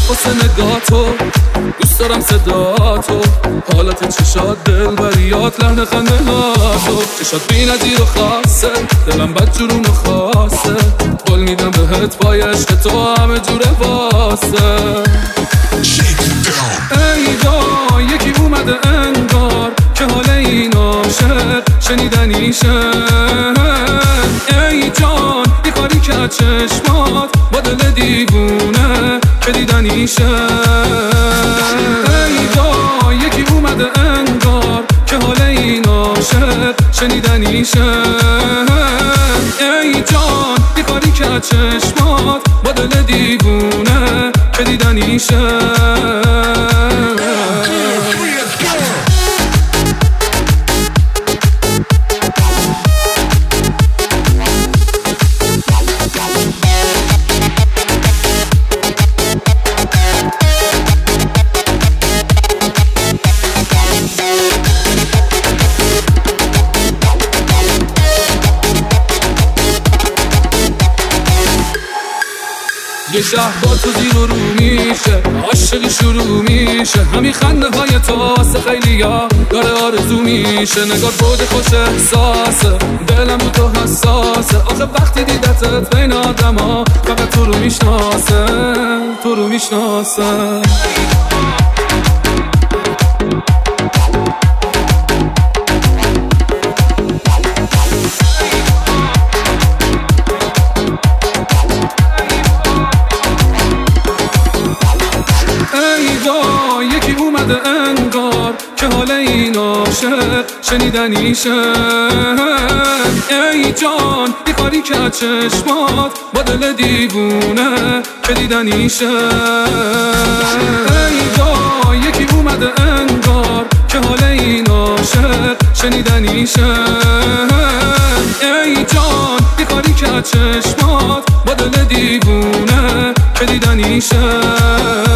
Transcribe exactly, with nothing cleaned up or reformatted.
واسه نگاتو، دوست دارم صداتو، حالت چشات دلبریات، لحن خنده هاتو، چشات بی نظیر و خاصه، دلم بد جرون و خاصه، قول میدم بهت پای عشق تو همه جوره واسه. ای دا یکی اومده انگار که حال این عاشق شنیدنیشه. ای جان یه کاری که چشمات با دل دیوونه که دیدنیشه. ای دا یکی اومده انگار که حال این عاشق شنیدنیشه. ای جان یه کاری که چشمات با دل دیوونه که دیدنیشه. یه شهر با تو زیر و رو میشه، عاشقی شروع میشه، همین خنده های تو واسه خیلی ها داره آرزو میشه. نگاه بود خوش احساسه، دلم رو تو حساسه، آخه وقتی دیدتت بین آدم ها فقط تو رو میشناسه، تو رو میشناسه. یکی اومده انگار که حال این عاشق شنیدنیشه. ای جان یه کاری که چشمات با دل دیوونه که دیدنیشه. ای دا یکی اومده انگار که حال این عاشق شنیدنیشه. ای جان یه کاری که چشمات با دل دیوونه که دیدنیشه.